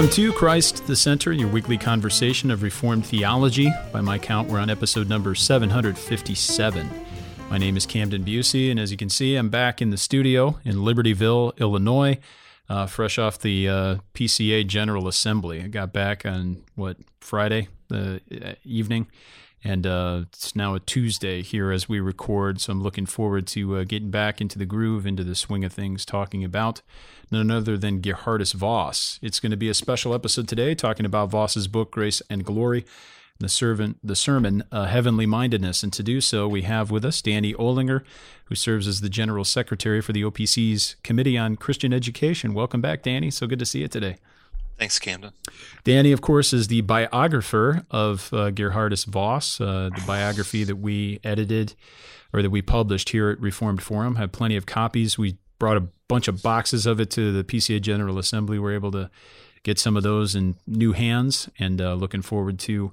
Welcome to Christ the Center, your weekly conversation of Reformed theology. By my count, we're on episode number 757. My name is Camden Busey, and as you can see, I'm back in the studio in Libertyville, Illinois, fresh off the PCA General Assembly. I got back on, Friday evening, and it's now a Tuesday here as we record, so I'm looking forward to getting back into the groove, into the swing of things, talking about none other than Geerhardus Vos. It's going to be a special episode today, talking about Vos's book, Grace and Glory, the sermon, Heavenly Mindedness. And to do so, we have with us Danny Olinger, who serves as the General Secretary for the OPC's Committee on Christian Education. Welcome back, Danny. So good to see you today. Thanks, Camden. Danny, of course, is the biographer of Geerhardus Vos, the biography that we edited or that we published here at Reformed Forum. Have plenty of copies. We brought a bunch of boxes of it to the PCA General Assembly. We're able to get some of those in new hands, and looking forward to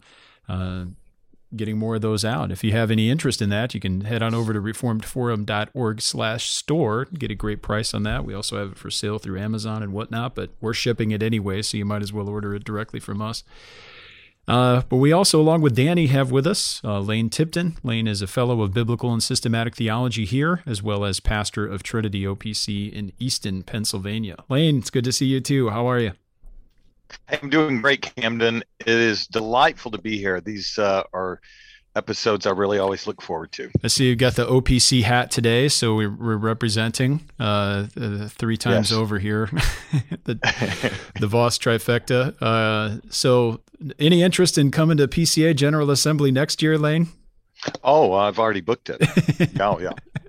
getting more of those out. If you have any interest in that, you can head on over to reformedforum.org/store, get a great price on that. We also have it for sale through Amazon and whatnot, but we're shipping it anyway, so you might as well order it directly from us. But we also, along with Danny, have with us Lane Tipton. Lane is a fellow of biblical and systematic theology here, as well as pastor of Trinity OPC in Easton, Pennsylvania. Lane, it's good to see you too. How are you? I'm doing great, Camden. It is delightful to be here. These are episodes I really always look forward to. I see you've got the OPC hat today, so we're representing three times over here, the Vos trifecta. So any interest in coming to PCA General Assembly next year, Lane? Oh, I've already booked it. Yeah.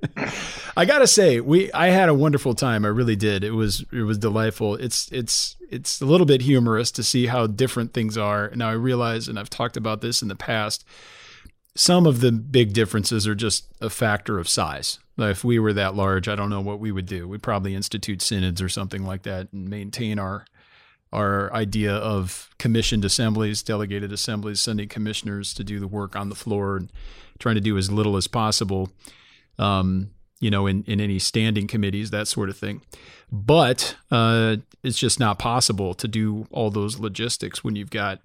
I gotta say, I had a wonderful time. I really did. It was delightful. It's a little bit humorous to see how different things are. Now I realize, and I've talked about this in the past, some of the big differences are just a factor of size. If we were that large, I don't know what we would do. We'd probably institute synods or something like that and maintain our idea of commissioned assemblies, delegated assemblies, sending commissioners to do the work on the floor and trying to do as little as possible, in any standing committees, that sort of thing. But it's just not possible to do all those logistics when you've got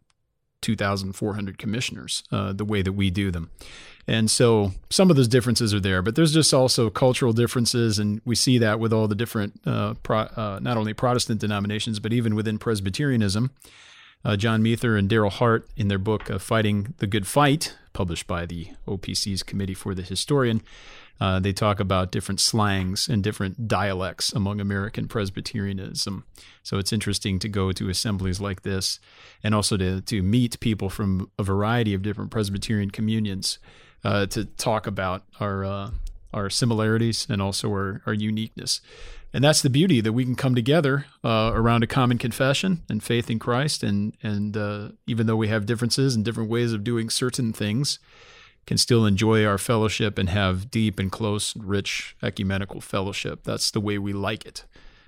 2,400 commissioners, the way that we do them. And so some of those differences are there, but there's just also cultural differences, and we see that with all the different, not only Protestant denominations, but even within Presbyterianism. John Meether and Daryl Hart, in their book, Fighting the Good Fight, published by the OPC's Committee for the Historian, they talk about different slangs and different dialects among American Presbyterianism. So it's interesting to go to assemblies like this and also to meet people from a variety of different Presbyterian communions to talk about our similarities and also our uniqueness. And that's the beauty, that we can come together around a common confession and faith in Christ, and even though we have differences and different ways of doing certain things, can still enjoy our fellowship and have deep and close, rich ecumenical fellowship. That's the way we like it.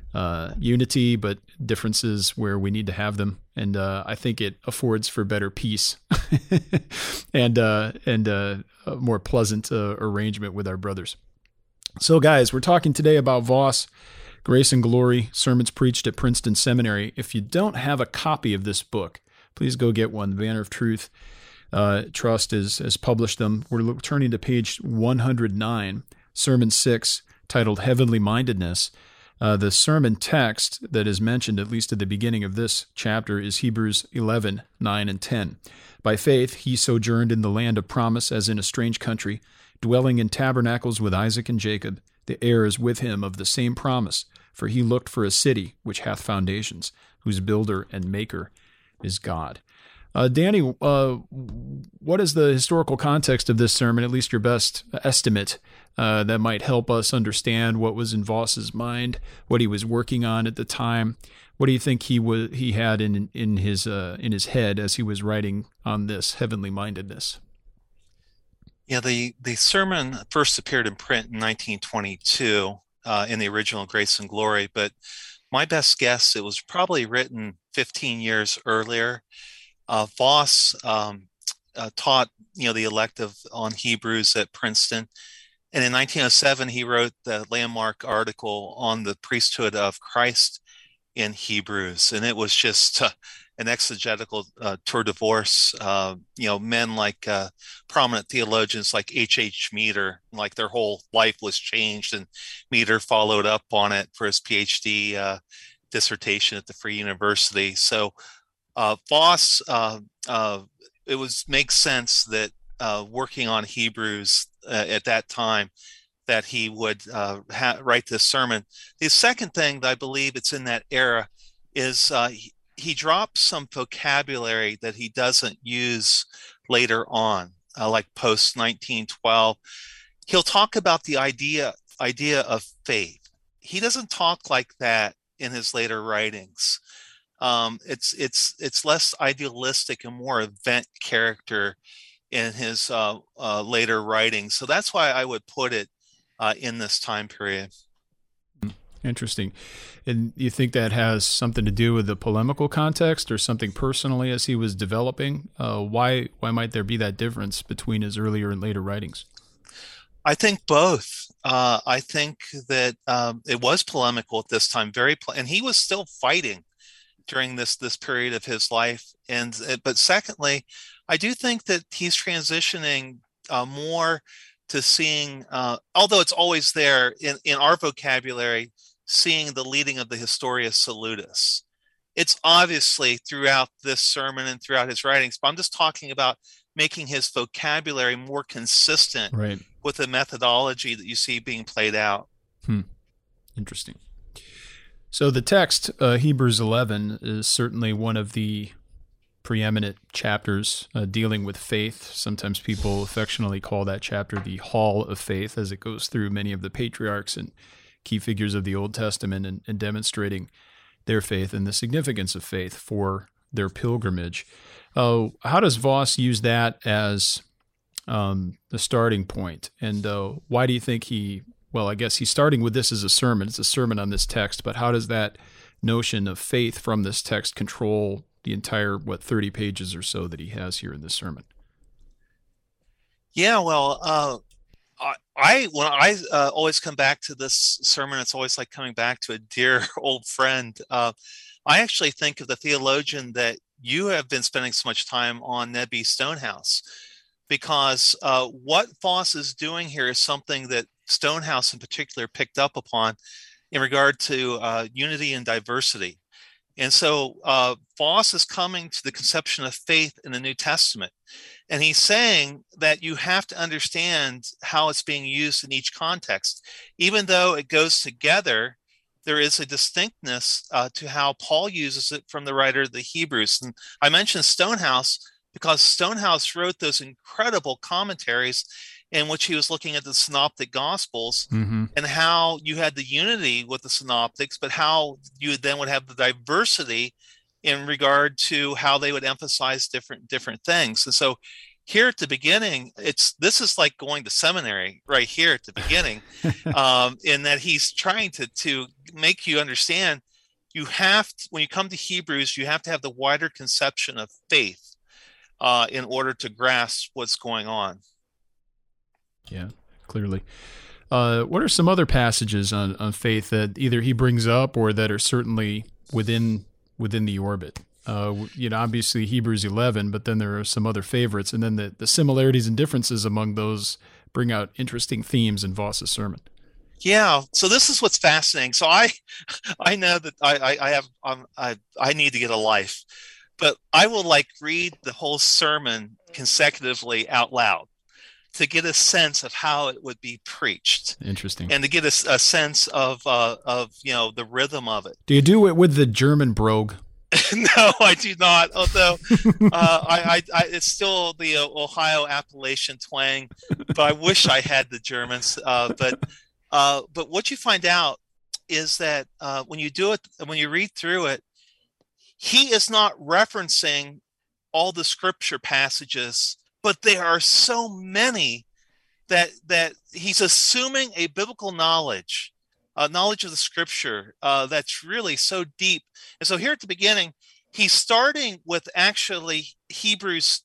Unity, but differences where we need to have them. And I think it affords for better peace and a more pleasant arrangement with our brothers. So guys, we're talking today about Vos, Grace and Glory, Sermons Preached at Princeton Seminary. If you don't have a copy of this book, please go get one. The Banner of Truth Trust has published them. We're turning to page 109, Sermon 6, titled Heavenly Mindedness. The sermon text that is mentioned, at least at the beginning of this chapter, is Hebrews 11, 9 and 10. By faith, he sojourned in the land of promise as in a strange country, dwelling in tabernacles with Isaac and Jacob, the heirs with him of the same promise. For he looked for a city which hath foundations, whose builder and maker is God. Danny, what is the historical context of this sermon, at least your best estimate, that might help us understand what was in Vos's mind, what he was working on at the time? What do you think he had in his head as he was writing on this heavenly mindedness? Yeah, the sermon first appeared in print in 1922 in the original Grace and Glory, but my best guess, it was probably written 15 years earlier. Vos taught, the elective on Hebrews at Princeton, and in 1907 he wrote the landmark article on the priesthood of Christ. in Hebrews, and it was just an exegetical tour de force. Men like prominent theologians like H. Meader, like their whole life was changed, and Meader followed up on it for his PhD dissertation at the Free University. So Voss, it makes sense that working on Hebrews at that time, that he would write this sermon. The second thing that I believe it's in that era is he drops some vocabulary that he doesn't use later on, like post 1912. He'll talk about the idea of faith. He doesn't talk like that in his later writings. It's less idealistic and more event character in his later writings. So that's why I would put it in this time period. Interesting. And you think that has something to do with the polemical context or something personally as he was developing? Why might there be that difference between his earlier and later writings? I think both. I think that it was polemical at this time, and he was still fighting during this period of his life. But secondly, I do think that he's transitioning more to seeing, although it's always there in our vocabulary, seeing the leading of the Historia Salutis. It's obviously throughout this sermon and throughout his writings, but I'm just talking about making his vocabulary more consistent with the methodology that you see being played out. Interesting. So the text, Hebrews 11, is certainly one of the preeminent chapters dealing with faith. Sometimes people affectionately call that chapter the Hall of Faith, as it goes through many of the patriarchs and key figures of the Old Testament and demonstrating their faith and the significance of faith for their pilgrimage. How does Voss use that as the starting point? And why do you think I guess he's starting with this as a sermon. It's a sermon on this text, but how does that notion of faith from this text control the entire, 30 pages or so that he has here in this sermon? Yeah, well, when I always come back to this sermon, it's always like coming back to a dear old friend. I actually think of the theologian that you have been spending so much time on, Ned B. Stonehouse, because what Voss is doing here is something that Stonehouse in particular picked up upon in regard to unity and diversity. And so Voss is coming to the conception of faith in the New Testament. And he's saying that you have to understand how it's being used in each context. Even though it goes together, there is a distinctness to how Paul uses it from the writer of the Hebrews. And I mentioned Stonehouse because Stonehouse wrote those incredible commentaries in which he was looking at the synoptic gospels and how you had the unity with the synoptics, but how you then would have the diversity in regard to how they would emphasize different things. And so here at the beginning, this is like going to seminary right here at the beginning, in that he's trying to make you understand when you come to Hebrews, you have to have the wider conception of faith in order to grasp what's going on. Yeah, clearly. What are some other passages on faith that either he brings up or that are certainly within the orbit? Obviously Hebrews 11, but then there are some other favorites, and then the similarities and differences among those bring out interesting themes in Voss's sermon. Yeah, so this is what's fascinating. So I know that I need to get a life, but I will read the whole sermon consecutively out loud to get a sense of how it would be preached. Interesting. And to get a sense of the rhythm of it. Do you do it with the German brogue? No, I do not. Although I it's still the Ohio Appalachian twang, but I wish I had the Germans. But what you find out is that when you do it, when you read through it, he is not referencing all the scripture passages, but there are so many that he's assuming a biblical knowledge of the scripture that's really so deep. And so here at the beginning, he's starting with actually Hebrews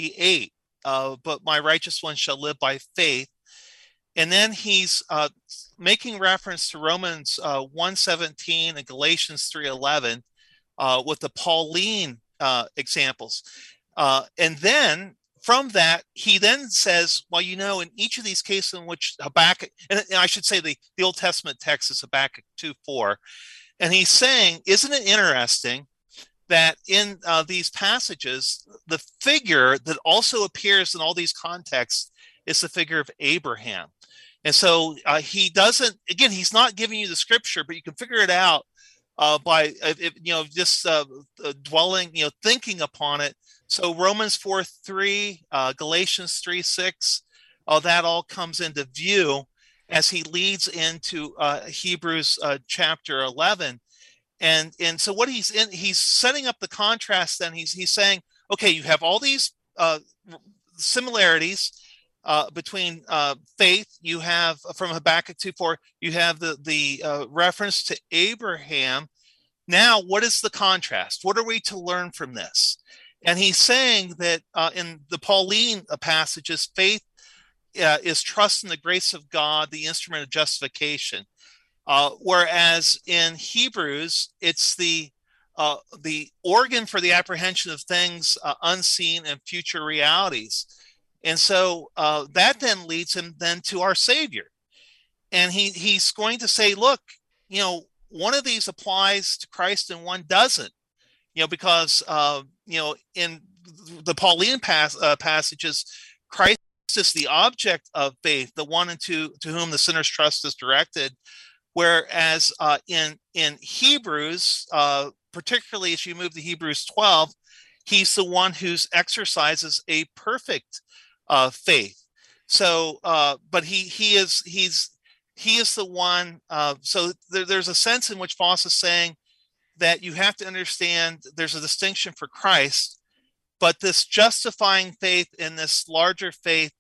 10:38, but my righteous one shall live by faith. And then he's making reference to Romans 1:17 and Galatians 3:11 with the Pauline examples. And then from that, he then says, well, in each of these cases in which Habakkuk, and I should say the Old Testament text is Habakkuk 2:4, and he's saying, isn't it interesting that in these passages, the figure that also appears in all these contexts is the figure of Abraham. And so he doesn't, again, he's not giving you the scripture, but you can figure it out by just dwelling, thinking upon it. So Romans 4:3, Galatians 3:6, that all comes into view as he leads into Hebrews chapter 11. And so what he's setting up the contrast. Then he's saying, okay, you have all these similarities between faith. You have from Habakkuk 2:4, you have the reference to Abraham. Now, what is the contrast? What are we to learn from this? And he's saying that in the Pauline passages, faith is trust in the grace of God, the instrument of justification. Whereas in Hebrews, it's the organ for the apprehension of things unseen and future realities. And so that then leads him then to our Savior. And he's going to say, look, one of these applies to Christ and one doesn't, because, in the Pauline passages, Christ is the object of faith, the one to whom the sinner's trust is directed. Whereas in Hebrews, particularly as you move to Hebrews 12, he's the one who exercises a perfect faith. So, but he is the one. So there's a sense in which Voss is saying that you have to understand there's a distinction for Christ, but this justifying faith and this larger faith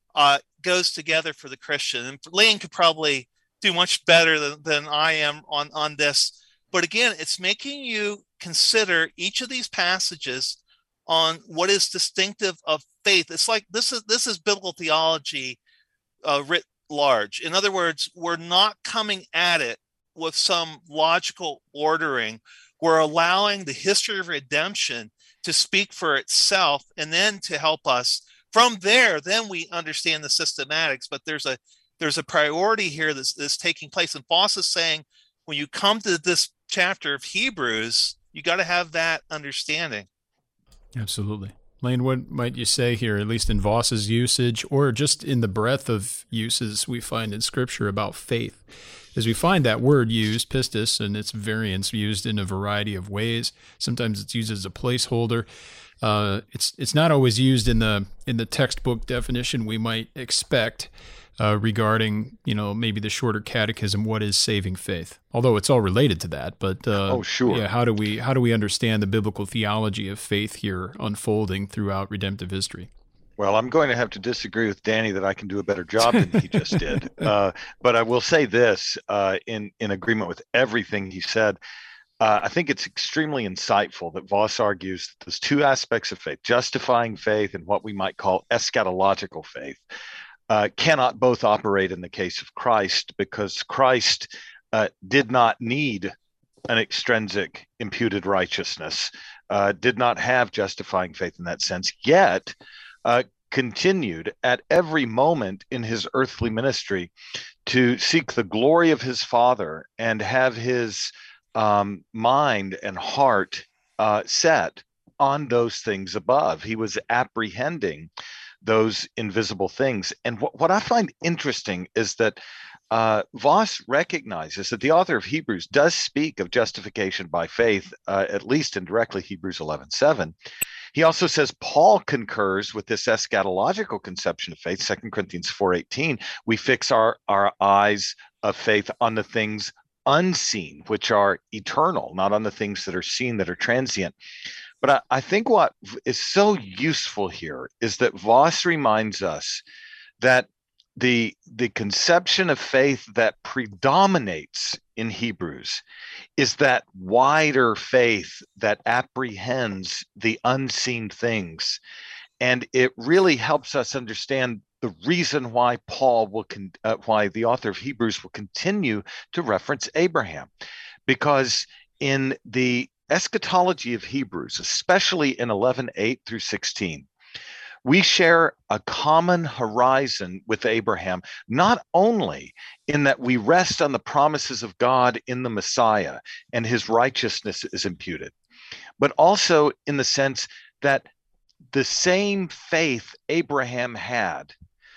goes together for the Christian. And Lane could probably do much better than I am on this. But again, it's making you consider each of these passages on what is distinctive of faith. It's like this is biblical theology writ large. In other words, we're not coming at it with some logical ordering. We're allowing the history of redemption to speak for itself and then to help us. From there, then we understand the systematics, but there's a priority here that's taking place. And Voss is saying, when you come to this chapter of Hebrews, you got to have that understanding. Absolutely. Lane, what might you say here, at least in Voss's usage, or just in the breadth of uses we find in Scripture about faith? As we find that word used, pistis, and its variants used in a variety of ways. Sometimes it's used as a placeholder. It's not always used in the textbook definition we might expect regarding, maybe the shorter catechism, what is saving faith? Although it's all related to that, but sure. Yeah, how do we understand the biblical theology of faith here unfolding throughout redemptive history? Well, I'm going to have to disagree with Danny that I can do a better job than he just did. But I will say this in agreement with everything he said. I think it's extremely insightful that Voss argues that there's two aspects of faith, justifying faith and what we might call eschatological faith, cannot both operate in the case of Christ, because Christ did not need an extrinsic imputed righteousness, did not have justifying faith in that sense, yet continued at every moment in his earthly ministry to seek the glory of his Father and have his mind and heart set on those things above. He was apprehending those invisible things. And what I find interesting is that Voss recognizes that the author of Hebrews does speak of justification by faith, at least indirectly, Hebrews 11:7. He also says Paul concurs with this eschatological conception of faith, 2 Corinthians 4:18. We fix our eyes of faith on the things unseen, which are eternal, not on the things that are seen, that are transient. But I think what is so useful here is that Voss reminds us that the conception of faith that predominates in Hebrews is that wider faith that apprehends the unseen things. And it really helps us understand the reason why why the author of Hebrews will continue to reference Abraham, because in the eschatology of Hebrews, especially in 11:8 through 16, we share a common horizon with Abraham, not only in that we rest on the promises of God in the Messiah and his righteousness is imputed, but also in the sense that the same faith Abraham had,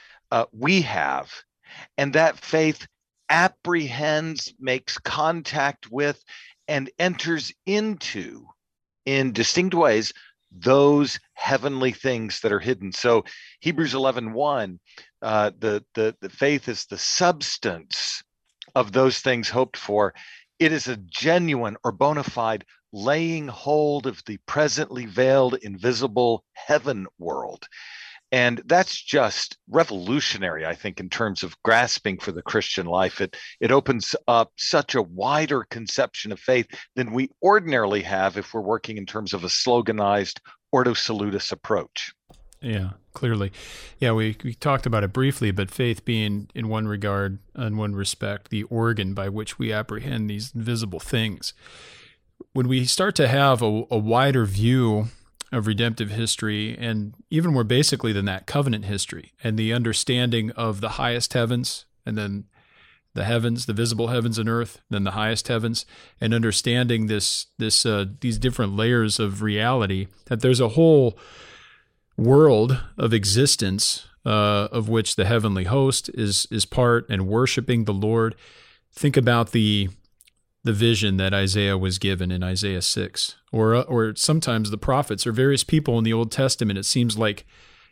we have, and that faith apprehends, makes contact with, and enters into, in distinct ways, those heavenly things that are hidden. So Hebrews 11:1, the faith is the substance of those things hoped for. It is a genuine or bona fide laying hold of the presently veiled, invisible heaven world. And that's just revolutionary, I think, in terms of grasping for the Christian life. It opens up such a wider conception of faith than we ordinarily have if we're working in terms of a sloganized Ordo Salutis approach. Yeah, clearly. Yeah, we talked about it briefly, but faith being, in one regard, in one respect, the organ by which we apprehend these invisible things. When we start to have a wider view of redemptive history, and even more basically than that, covenant history, and the understanding of the highest heavens, and then the heavens, the visible heavens and earth, then the highest heavens, and understanding these different layers of reality, that there's a whole world of existence of which the heavenly host is part, and worshiping the Lord. Think about the vision that Isaiah was given in Isaiah 6, or sometimes the prophets or various people in the Old Testament. It seems like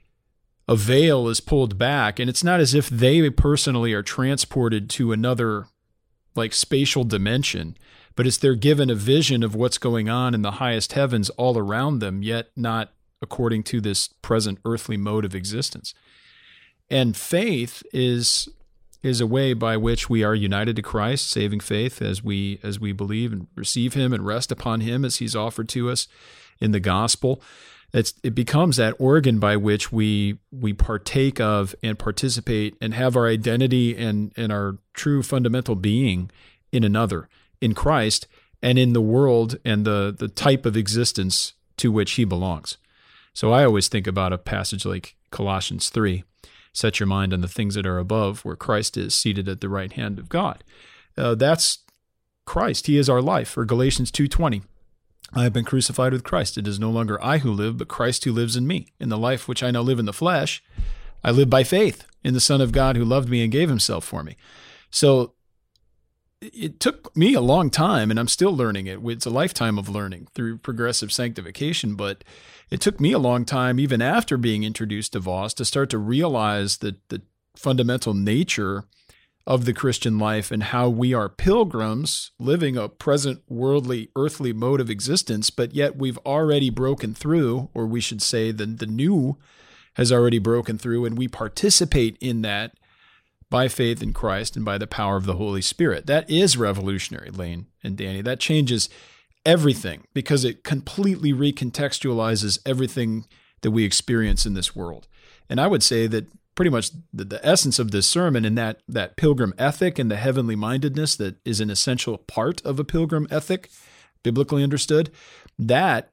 a veil is pulled back, and it's not as if they personally are transported to another like spatial dimension, but it's they're given a vision of what's going on in the highest heavens all around them, yet not according to this present earthly mode of existence. And faith is a way by which we are united to Christ, saving faith, as we believe and receive him and rest upon him as he's offered to us in the gospel. It becomes that organ by which we partake of and participate and have our identity and our true fundamental being in another, in Christ, and in the world and the type of existence to which he belongs. So I always think about a passage like Colossians 3, set your mind on the things that are above, where Christ is seated at the right hand of God. That's Christ. He is our life. Or Galatians 2:20, I have been crucified with Christ. It is no longer I who live, but Christ who lives in me. In the life which I now live in the flesh, I live by faith in the Son of God who loved me and gave himself for me. So it took me a long time, and I'm still learning it. It's a lifetime of learning through progressive sanctification, but it took me a long time, even after being introduced to Voss, to start to realize the fundamental nature of the Christian life and how we are pilgrims living a present worldly, earthly mode of existence, but yet we've already broken through, or we should say the new has already broken through, and we participate in that by faith in Christ and by the power of the Holy Spirit. That is revolutionary, Lane and Danny. That changes everything because it completely recontextualizes everything that we experience in this world. And I would say that pretty much the essence of this sermon and that pilgrim ethic and the heavenly mindedness that is an essential part of a pilgrim ethic, biblically understood, that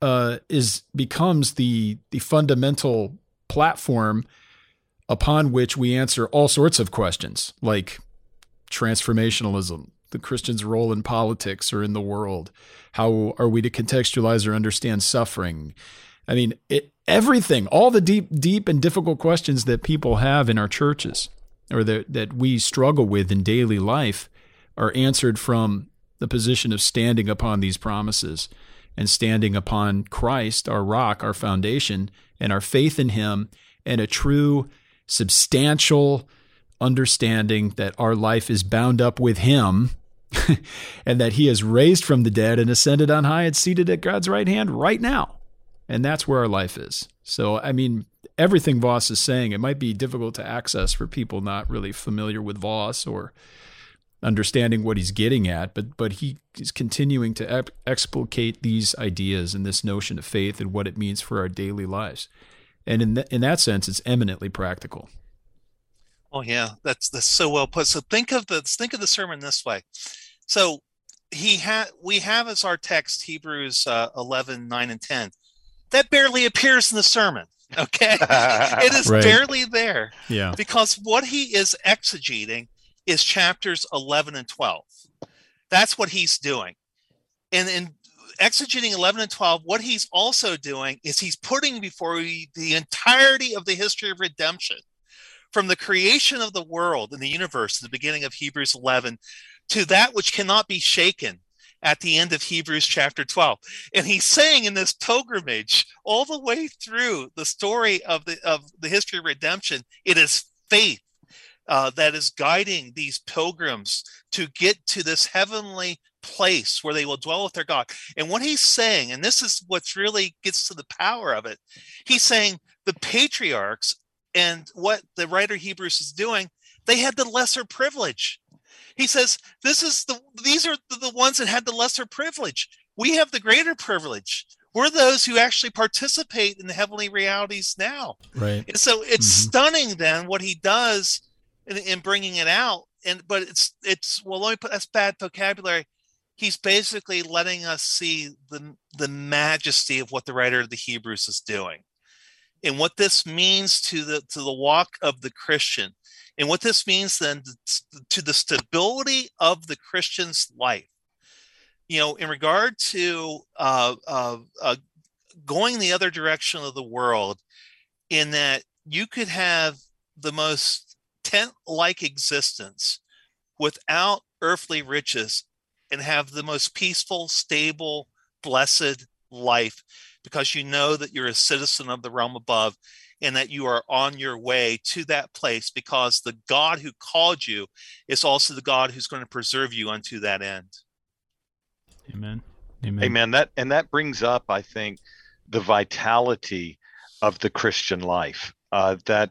becomes the fundamental platform upon which we answer all sorts of questions, like transformationalism, the Christian's role in politics or in the world. How are we to contextualize or understand suffering? I mean, everything, all the deep and difficult questions that people have in our churches or that we struggle with in daily life are answered from the position of standing upon these promises and standing upon Christ, our rock, our foundation, and our faith in him, and a true substantial understanding that our life is bound up with him and that he has raised from the dead and ascended on high and seated at God's right hand right now. And that's where our life is. So, I mean, everything Voss is saying, it might be difficult to access for people not really familiar with Voss or understanding what he's getting at, but he is continuing to explicate these ideas and this notion of faith and what it means for our daily lives. And in that sense, it's eminently practical. Oh yeah, that's so well put. So think of the sermon this way. So we have as our text Hebrews 11, 9, and 10. That barely appears in the sermon. Okay. It is Right. barely there Yeah. because what he is exegeting is chapters 11 and 12. That's what he's doing. And in exegeting 11 and 12, what he's also doing is he's putting before you the entirety of the history of redemption from the creation of the world and the universe at the beginning of Hebrews 11 to that which cannot be shaken at the end of Hebrews chapter 12. And he's saying in this pilgrimage all the way through the story of the history of redemption, it is faith that is guiding these pilgrims to get to this heavenly place where they will dwell with their God. And what he's saying, and this is what's really gets to the power of it, he's saying the patriarchs and what the writer Hebrews is doing, they had the lesser privilege. He says, these are the ones that had the lesser privilege. We have the greater privilege. We're those who actually participate in the heavenly realities now. Right. And so it's stunning then what he does in bringing it out. But it's well, let me put that's bad vocabulary. He's basically letting us see the majesty of what the writer of the Hebrews is doing, and what this means to the walk of the Christian, and what this means then to the stability of the Christian's life. In regard to going the other direction of the world, in that you could have the most tent-like existence without earthly riches and have the most peaceful, stable, blessed life because you know that you're a citizen of the realm above and that you are on your way to that place because the God who called you is also the God who's going to preserve you unto that end. Amen. Amen. Amen. That brings up, I think, the vitality of the Christian life. As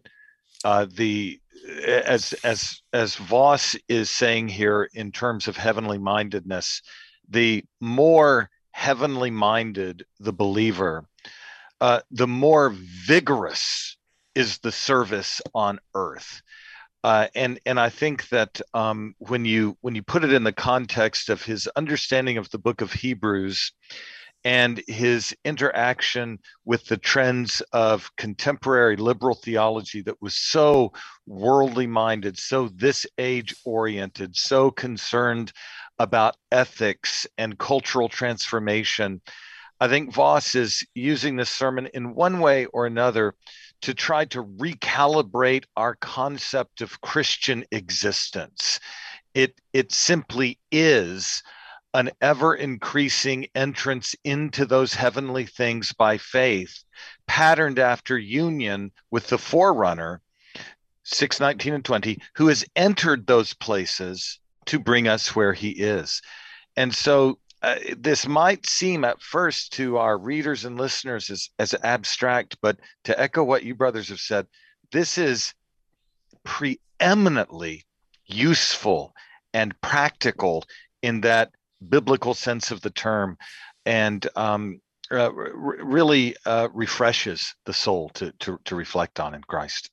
Voss is saying here in terms of heavenly mindedness, the more heavenly minded the believer, the more vigorous is the service on earth. And I think that when you put it in the context of his understanding of the book of Hebrews and his interaction with the trends of contemporary liberal theology that was so worldly minded, so this age oriented, so concerned about ethics and cultural transformation, I think Voss is using this sermon in one way or another to try to recalibrate our concept of Christian existence. It simply is an ever-increasing entrance into those heavenly things by faith, patterned after union with the forerunner, 6:19 and 20, who has entered those places to bring us where he is. And so this might seem at first to our readers and listeners as abstract, but to echo what you brothers have said, this is preeminently useful and practical in that biblical sense of the term, and really refreshes the soul to reflect on in Christ.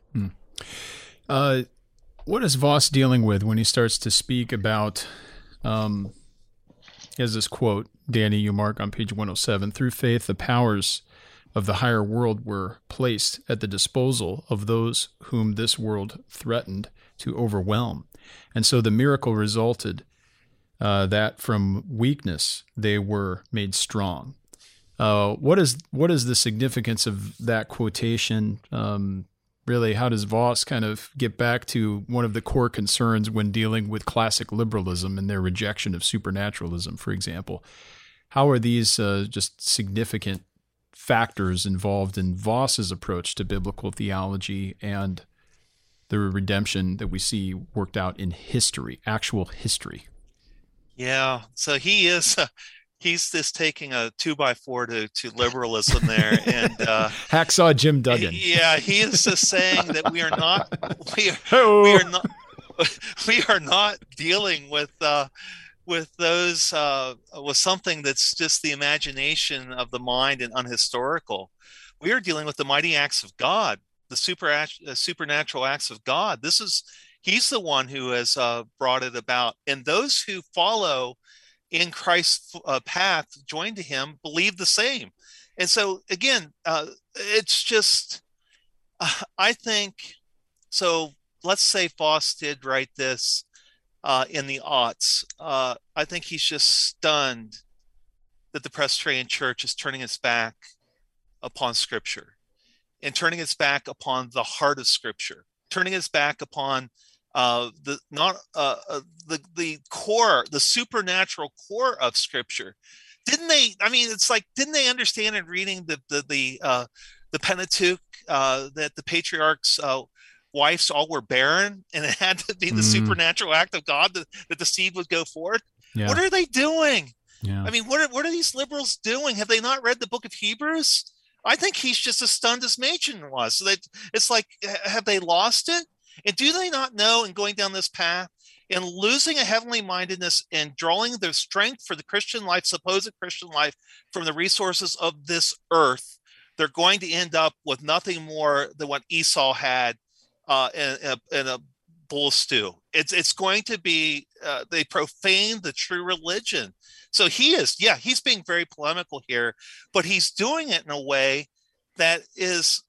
What is Voss dealing with when he starts to speak about, he has this quote, Danny, you mark on page 107, through faith, the powers of the higher world were placed at the disposal of those whom this world threatened to overwhelm. And so the miracle resulted that from weakness they were made strong. What is the significance of that quotation? Really, how does Voss kind of get back to one of the core concerns when dealing with classic liberalism and their rejection of supernaturalism, for example? How are these just significant factors involved in Voss's approach to biblical theology and the redemption that we see worked out in history, actual history? Yeah, so he's just taking a 2x4 to liberalism there, and Hacksaw Jim Duggan. Yeah, he is just saying that we are not dealing with those with something that's just the imagination of the mind and unhistorical. We are dealing with the mighty acts of God. supernatural acts of God. He's the one who has brought it about, and those who follow in Christ's path, joined to him, believe the same. And so again, it's just, I think, so let's say Foss did write this in the aughts. I think he's just stunned that the Presbyterian Church is turning its back upon Scripture and turning its back upon the heart of Scripture, turning its back upon the core, the supernatural core of Scripture. Didn't they? I mean, it's like, didn't they understand in reading the Pentateuch that the patriarchs' wives all were barren, and it had to be the supernatural act of God that the seed would go forth? Yeah. What are they doing? Yeah. I mean, what are these liberals doing? Have they not read the book of Hebrews? I think he's just as stunned as Machen was. So it's like, have they lost it? And do they not know, in going down this path and losing a heavenly mindedness and drawing their strength for the Christian life, supposed Christian life, from the resources of this earth, they're going to end up with nothing more than what Esau had in a bull stew. It's going to be, they profane the true religion. So he's being very polemical here, but he's doing it in a way that is,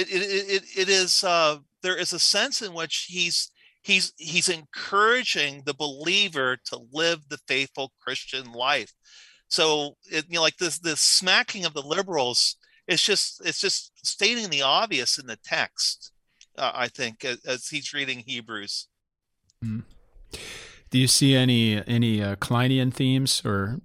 there is a sense in which he's encouraging the believer to live the faithful Christian life. So like this smacking of the liberals, it's just stating the obvious in the text. I think as he's reading Hebrews. Do you see any Kleinian themes, or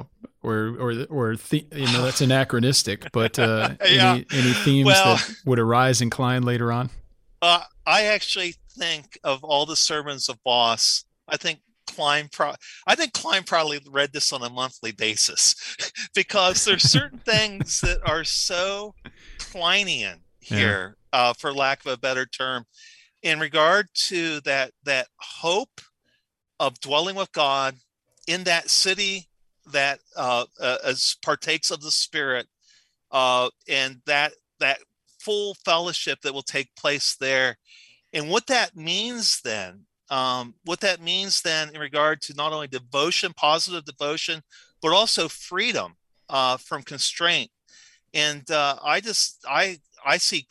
that's anachronistic, but any themes that would arise in Klein later on? I actually think of all the sermons of Voss, I think Klein probably read this on a monthly basis because there's certain things that are so Kleinian here, for lack of a better term, in regard to that hope of dwelling with God in that city that as partakes of the Spirit, and that full fellowship that will take place there. And what that means then in regard to not only devotion, positive devotion, but also freedom from constraint. And I see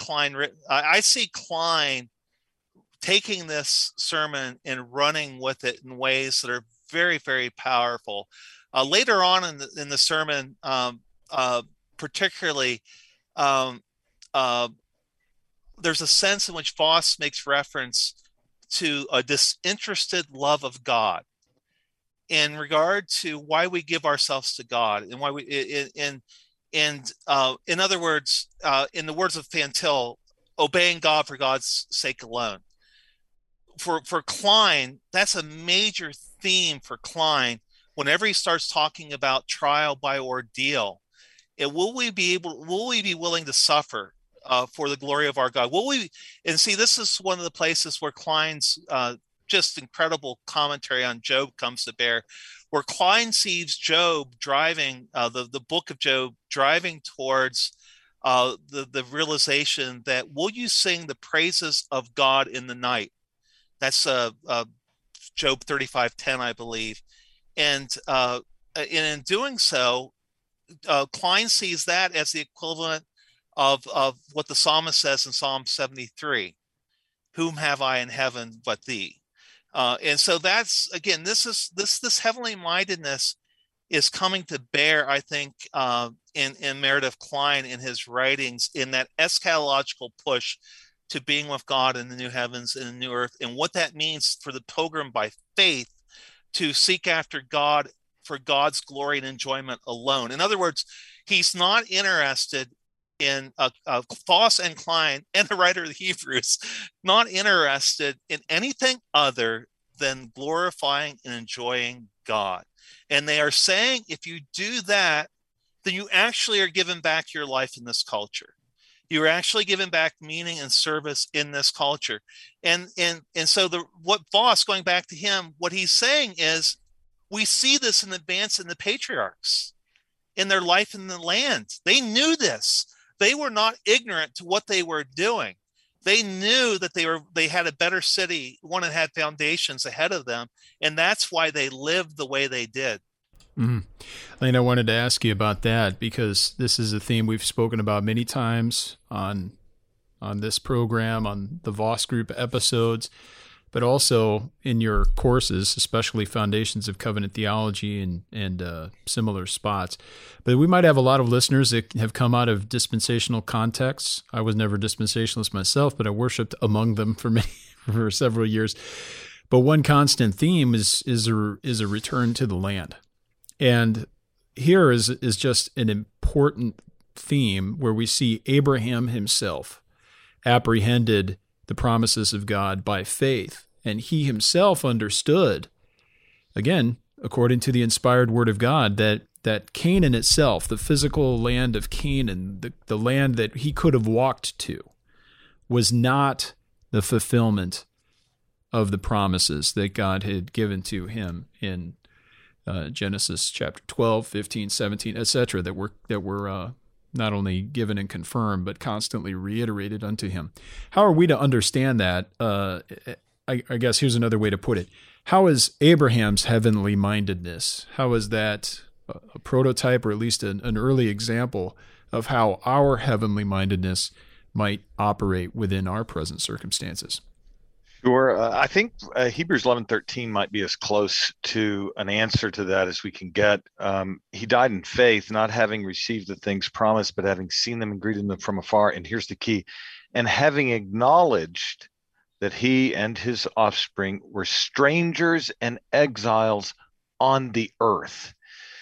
Klein taking this sermon and running with it in ways that are very, very powerful. Later on in the sermon, particularly, there's a sense in which Voss makes reference to a disinterested love of God in regard to why we give ourselves to God, and why we in other words, in the words of Fantil, obeying God for God's sake alone. For Klein, that's a major theme for Klein whenever he starts talking about trial by ordeal. And will we be willing to suffer for the glory of our God? And see, this is one of the places where Klein's just incredible commentary on Job comes to bear, where Klein sees Job driving, the book of Job, driving towards the realization that, will you sing the praises of God in the night? That's Job 35:10, I believe. And in doing so, Klein sees that as the equivalent of what the psalmist says in Psalm 73, whom have I in heaven but thee? And so that's, again, this heavenly mindedness is coming to bear, I think, in Meredith Klein in his writings, in that eschatological push to being with God in the new heavens and the new earth, and what that means for the pilgrim by faith to seek after God for God's glory and enjoyment alone. In other words, he's not interested in Voss and Klein and the writer of the Hebrews, not interested in anything other than glorifying and enjoying God. And they are saying, if you do that, then you actually are giving back your life in this culture. You're actually giving back meaning and service in this culture. And so what Voss, going back to him, what he's saying is, we see this in advance in the patriarchs, in their life in the land. They knew this. They were not ignorant to what they were doing. They knew that they had a better city, one that had foundations ahead of them, and that's why they lived the way they did. Mm-hmm. Lane, I wanted to ask you about that because this is a theme we've spoken about many times on this program, on the Voss Group episodes, but also in your courses, especially Foundations of Covenant Theology and similar spots. But we might have a lot of listeners that have come out of dispensational contexts. I was never dispensationalist myself, but I worshiped among them for several years. But one constant theme is a return to the land. And here is just an important theme where we see Abraham himself apprehended the promises of God by faith. And he himself understood, again, according to the inspired word of God, that Canaan itself, the physical land of Canaan, the land that he could have walked to, was not the fulfillment of the promises that God had given to him in Genesis chapter 12, 15, 17, etc., that were not only given and confirmed, but constantly reiterated unto him. How are we to understand that? I guess here's another way to put it. How is Abraham's heavenly mindedness? How is that a prototype, or at least an early example of how our heavenly mindedness might operate within our present circumstances? Sure. I think Hebrews 11:13 might be as close to an answer to that as we can get. He died in faith, not having received the things promised, but having seen them and greeted them from afar. And here's the key: and having acknowledged that he and his offspring were strangers and exiles on the earth.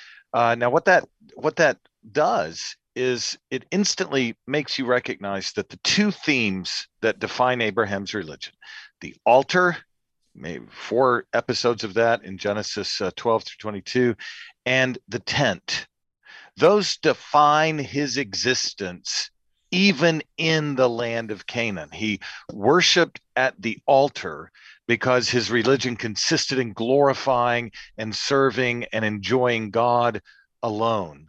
Now, what that does is it instantly makes you recognize that the two themes that define Abraham's religion, the altar, maybe 4 episodes of that in Genesis 12 through 22, and the tent, those define his existence even in the land of Canaan. He worshiped at the altar because his religion consisted in glorifying and serving and enjoying God alone,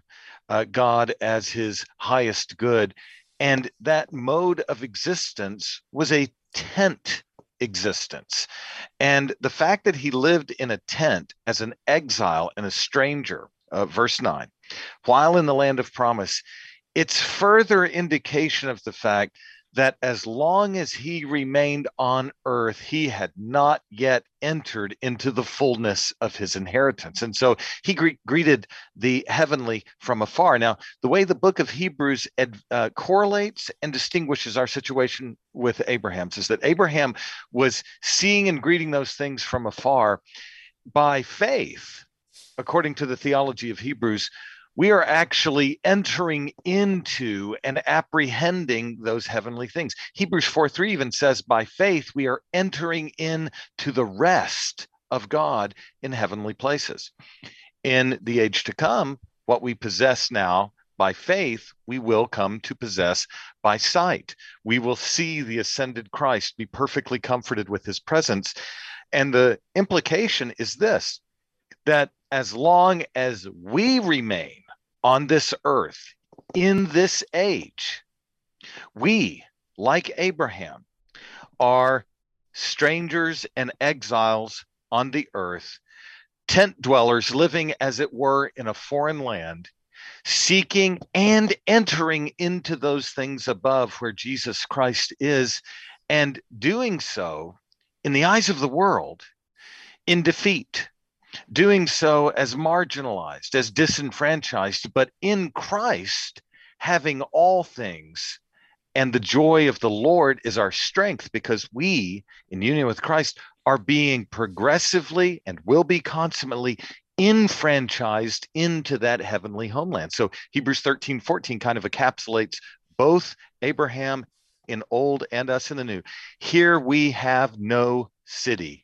God as his highest good. And that mode of existence was a tent existence. And the fact that he lived in a tent as an exile and a stranger, verse 9, while in the land of promise, it's further indication of the fact that as long as he remained on earth, he had not yet entered into the fullness of his inheritance. And so he greeted the heavenly from afar. Now, the way the book of Hebrews correlates and distinguishes our situation with Abraham's is that Abraham was seeing and greeting those things from afar by faith. According to the theology of Hebrews, we are actually entering into and apprehending those heavenly things. Hebrews 4:3 even says, by faith, we are entering into the rest of God in heavenly places. In the age to come, what we possess now by faith, we will come to possess by sight. We will see the ascended Christ, be perfectly comforted with his presence. And the implication is this, that as long as we remain on this earth, in this age, we, like Abraham, are strangers and exiles on the earth, tent dwellers living, as it were, in a foreign land, seeking and entering into those things above where Jesus Christ is, and doing so in the eyes of the world in defeat, doing so as marginalized, as disenfranchised, but in Christ, having all things. And the joy of the Lord is our strength, because we, in union with Christ, are being progressively and will be consummately enfranchised into that heavenly homeland. So Hebrews 13:14 kind of encapsulates both Abraham in old and us in the new. Here we have no city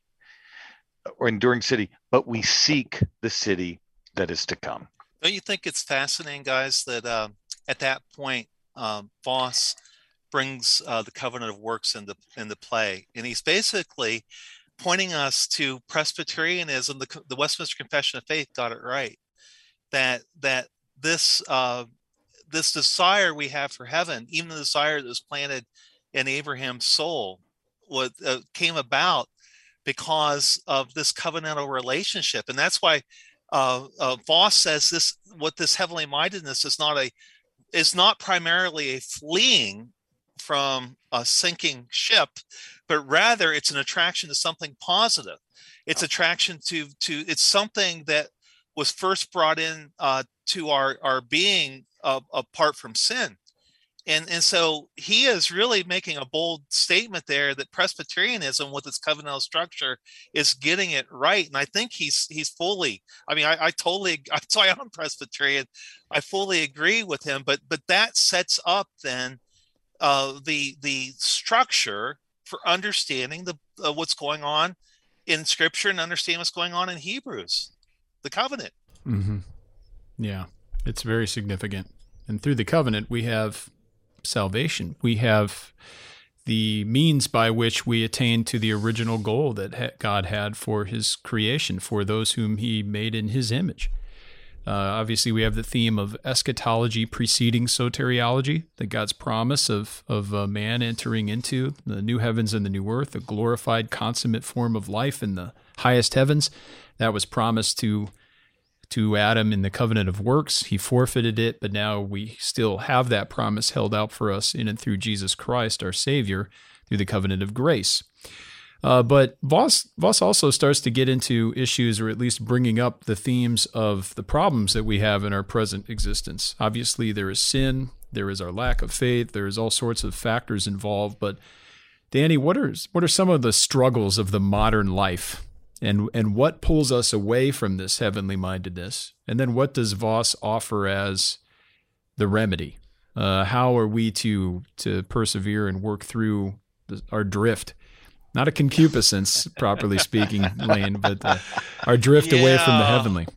or enduring city, but we seek the city that is to come. Don't you think it's fascinating, guys, that at that point, Voss brings the covenant of works into play, and he's basically pointing us to Presbyterianism. The Westminster Confession of Faith got it right, that this desire we have for heaven, even the desire that was planted in Abraham's soul came about because of this covenantal relationship. And that's why Voss says this heavenly mindedness is not primarily a fleeing from a sinking ship, but rather it's an attraction to something positive. It's attraction to it's something that was first brought in to our being apart from sin. And so he is really making a bold statement there that Presbyterianism with its covenantal structure is getting it right. And I think he's fully, I mean, I totally, that's why I'm Presbyterian. I fully agree with him, but that sets up then the structure for understanding what's going on in Scripture and understand what's going on in Hebrews, the covenant. Mm-hmm. Yeah, it's very significant. And through the covenant, we have salvation. We have the means by which we attain to the original goal that God had for his creation, for those whom he made in his image. Obviously, we have the theme of eschatology preceding soteriology, that God's promise of man entering into the new heavens and the new earth, a glorified, consummate form of life in the highest heavens. That was promised to Adam in the covenant of works. He forfeited it, but now we still have that promise held out for us in and through Jesus Christ, our Savior, through the covenant of grace. But Voss also starts to get into issues, or at least bringing up the themes of the problems that we have in our present existence. Obviously, there is sin, there is our lack of faith, there is all sorts of factors involved. But Danny, what are some of the struggles of the modern life? And what pulls us away from this heavenly mindedness? And then what does Voss offer as the remedy? How are we to persevere and work through our drift? Not a concupiscence, properly speaking, Lane, but our drift away from the heavenly.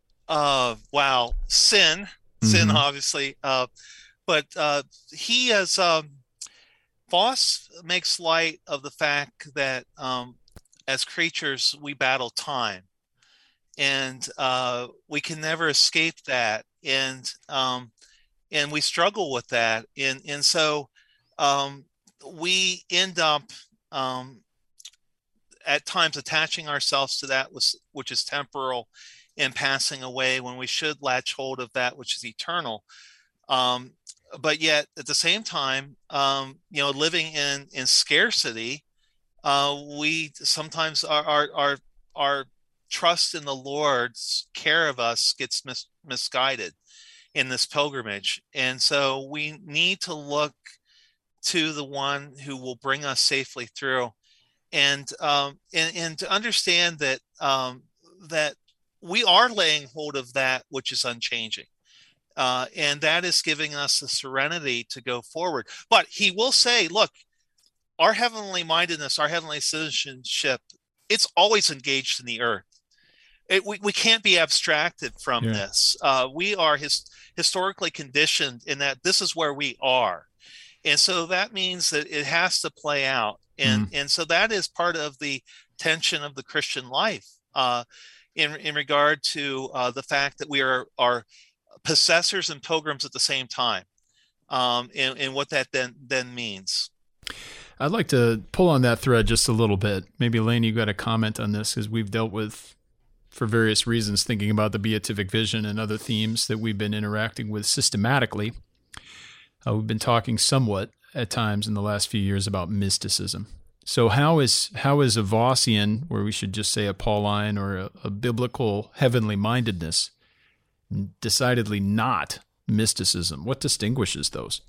Wow. Sin, obviously. But he has, Voss makes light of the fact that as creatures, we battle time, and we can never escape that, and we struggle with that, and so we end up at times attaching ourselves to that which is temporal and passing away, when we should latch hold of that which is eternal. But yet at the same time, living in scarcity, we sometimes our trust in the Lord's care of us gets misguided in this pilgrimage. And so we need to look to the one who will bring us safely through, and to understand that that we are laying hold of that which is unchanging. And that is giving us the serenity to go forward. But he will say, look, our heavenly mindedness, our heavenly citizenship, it's always engaged in the earth. We can't be abstracted from this. We are historically conditioned in that this is where we are. And so that means that it has to play out. And so that is part of the tension of the Christian life in regard to the fact that we are possessors and pilgrims at the same time, and what that then means. I'd like to pull on that thread just a little bit. Maybe, Lane, you got a comment on this, because we've dealt with, for various reasons, thinking about the beatific vision and other themes that we've been interacting with systematically. We've been talking somewhat at times in the last few years about mysticism. So how is a Vossian, or we should just say a Pauline or a biblical heavenly mindedness, decidedly not mysticism? What distinguishes those?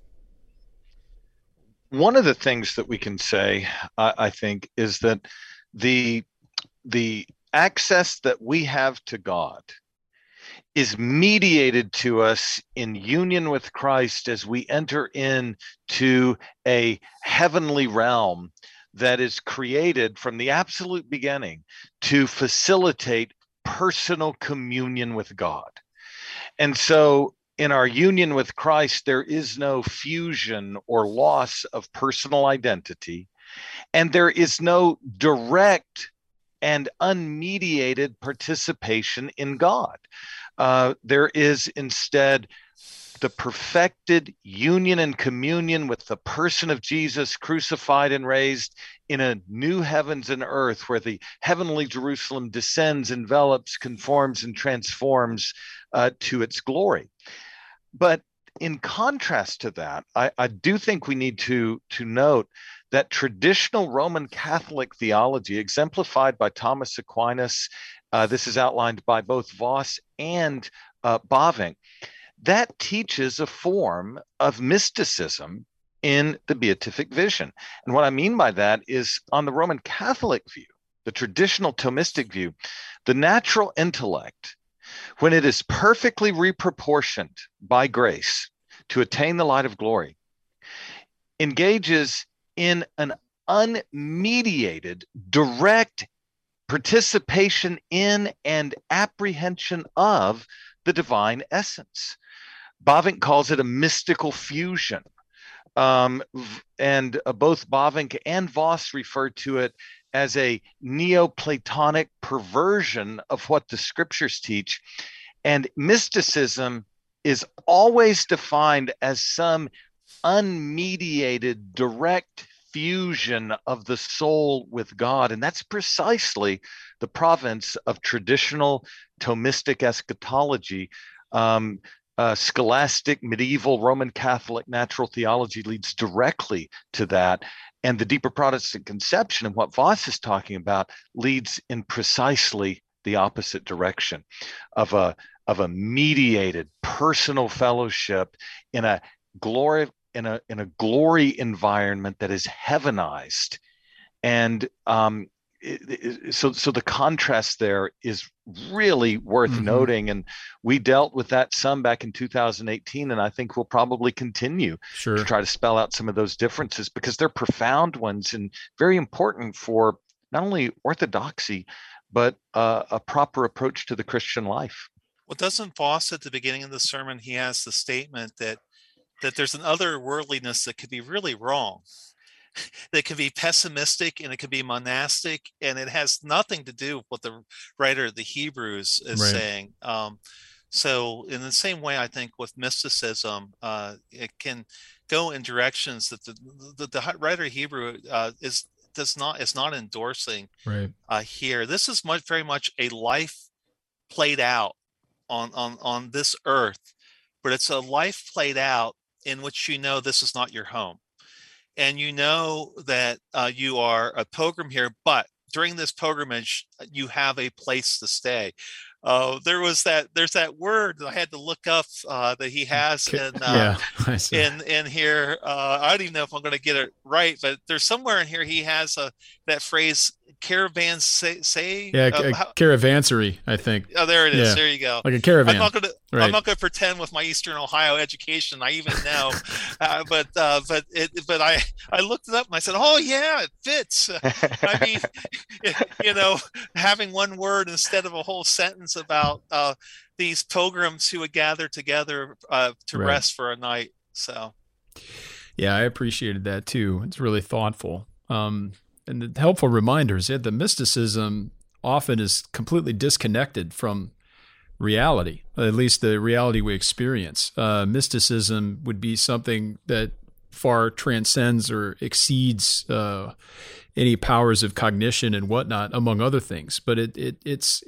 One of the things that we can say, I think, is that the access that we have to God is mediated to us in union with Christ as we enter into a heavenly realm that is created from the absolute beginning to facilitate personal communion with God. And so in our union with Christ, there is no fusion or loss of personal identity, and there is no direct and unmediated participation in God. There is instead the perfected union and communion with the person of Jesus crucified and raised in a new heavens and earth where the heavenly Jerusalem descends, envelops, conforms, and transforms to its glory. But in contrast to that, I do think we need to note that traditional Roman Catholic theology, exemplified by Thomas Aquinas, this is outlined by both Voss and Bavinck, that teaches a form of mysticism in the beatific vision. And what I mean by that is, on the Roman Catholic view, the traditional Thomistic view, the natural intellect, when it is perfectly reproportioned by grace to attain the light of glory, engages in an unmediated, direct participation in and apprehension of the divine essence. Bavinck calls it a mystical fusion. And both Bavinck and Voss refer to it as a Neoplatonic perversion of what the scriptures teach. And mysticism is always defined as some unmediated, direct fusion of the soul with God. And that's precisely the province of traditional Thomistic eschatology. Scholastic, medieval Roman Catholic natural theology leads directly to that. And the deeper Protestant conception and what Voss is talking about leads in precisely the opposite direction of a mediated personal fellowship in a glory environment that is heavenized. And so the contrast there is really worth noting. And we dealt with that some back in 2018, and I think we'll probably continue to try to spell out some of those differences, because they're profound ones and very important for not only orthodoxy, but a proper approach to the Christian life. Well, doesn't Voss, at the beginning of the sermon, he has the statement that there's an otherworldliness that could be really wrong, that can be pessimistic, and it can be monastic, and it has nothing to do with what the writer of the Hebrews is saying. So in the same way, I think with mysticism, it can go in directions that the writer of Hebrew is not endorsing here. This is very much a life played out on this earth, but it's a life played out in which this is not your home. And that you are a pilgrim here, but during this pilgrimage, you have a place to stay. There's that word that I had to look up that he has in here. I don't even know if I'm going to get it right, but there's somewhere in here he has that phrase caravansary, I think. Oh, there it is. There you go. Like a caravan. I'm not going to pretend with my Eastern Ohio education I even know, but I looked it up and I said, oh yeah, it fits. I mean, having one word instead of a whole sentence about these pilgrims who would gather together to rest for a night. So, yeah, I appreciated that too. It's really thoughtful. And the helpful reminders that the mysticism often is completely disconnected from reality, at least the reality we experience. Mysticism would be something that far transcends or exceeds any powers of cognition and whatnot, among other things. But it's